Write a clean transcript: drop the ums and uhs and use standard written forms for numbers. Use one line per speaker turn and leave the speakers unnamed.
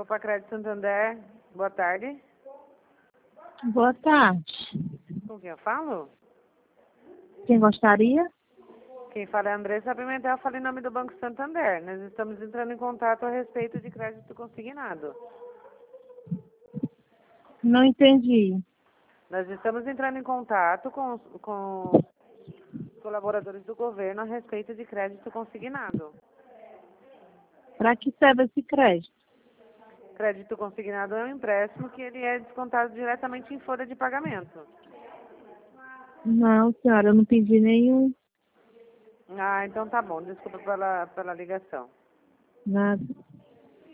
Copa Crédito Santander. Boa tarde.
Boa tarde.
Com quem eu falo?
Quem gostaria?
Quem fala é a Andressa Pimentel, fala em nome do Banco Santander. Nós estamos entrando em contato a respeito de crédito consignado.
Não entendi.
Nós estamos entrando em contato com os colaboradores do governo a respeito de crédito consignado.
Para que serve esse crédito?
Crédito consignado é um empréstimo que ele é descontado diretamente em folha de pagamento.
Não, senhora, eu não pedi nenhum.
Ah, então tá bom. Desculpa pela ligação.
Nada.